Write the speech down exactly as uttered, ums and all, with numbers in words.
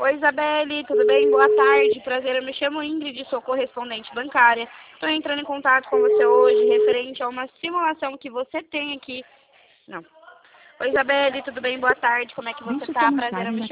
Oi, Isabelle, tudo bem? Boa tarde, prazer, eu me chamo Ingrid, sou correspondente bancária. Estou entrando em contato com você hoje referente a uma simulação que você tem aqui. Não. Oi, Isabelle, tudo bem? Boa tarde, como é que você Deixe está? sua Prazer, eu mensagem me na